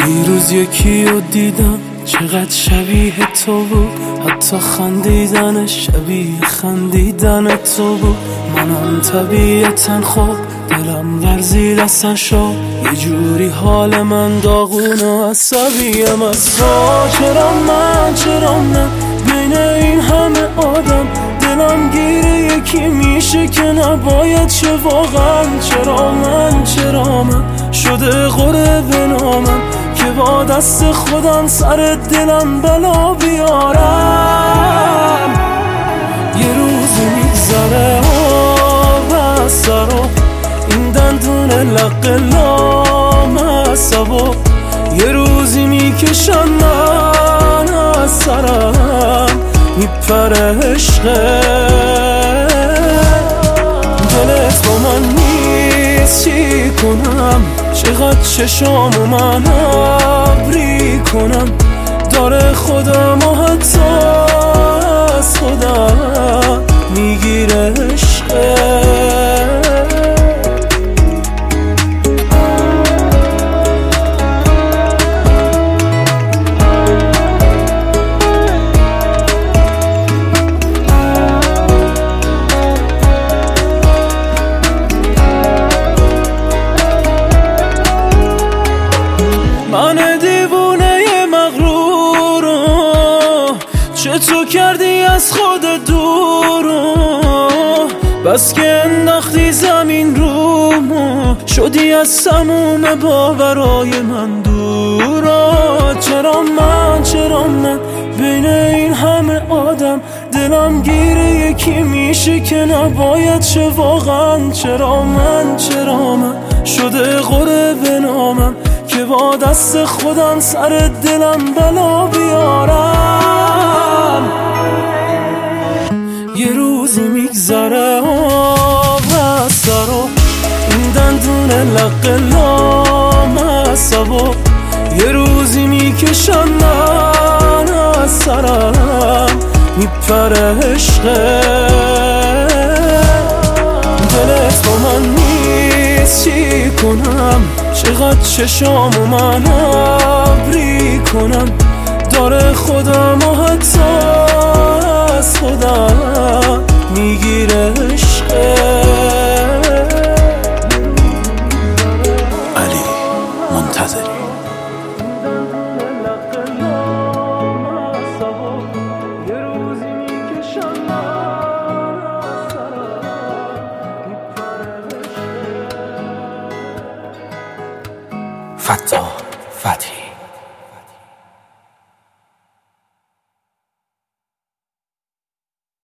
دیروز یکی رو دیدم چقدر شبیه تو بود، حتی خندیدنش شبیه خندیدن تو بود. منم طبیعتا خوب دلم ورزید اصلا شد، یه جوری حال من داغون و عصبیم از تو. چرا من بین این همه آدم دلم گیره یکی میشه که نباید شه واقعا. چرا من شده قره به نامم که با دست خودم سر دلم بلا بیارم. یه روزی میگذره و سرو این دندون لق لامصبو، یه روزی میکشم من از سرم میپره عشقه. دلت با من نیست چی کنم، چقدر چشامو من ابری کنم، داره خودم و حتی از خودم میگیره عشقه. من دیوونه مغرورو چطور کردی از خودت دورو، بس که انداختی زمین رومو شدی از سموم باورای من دورا. چرا من بین این همه آدم دلم گیره یکی میشه که نباید شه واقعا. چرا من شده قره به نامم که با دست خودم سر دلم بلا بیارم. یه روزی میگذره و سرو این دندون لق لامصبو، یه روزی میکشم من از سرم میپره عشقه. دلت با من نیست چی کنم، چقدر چشامو من ابری کنم، داره خودم و حتی از خودم میگیره عشقه. علی منتظری. فتاح فتحی.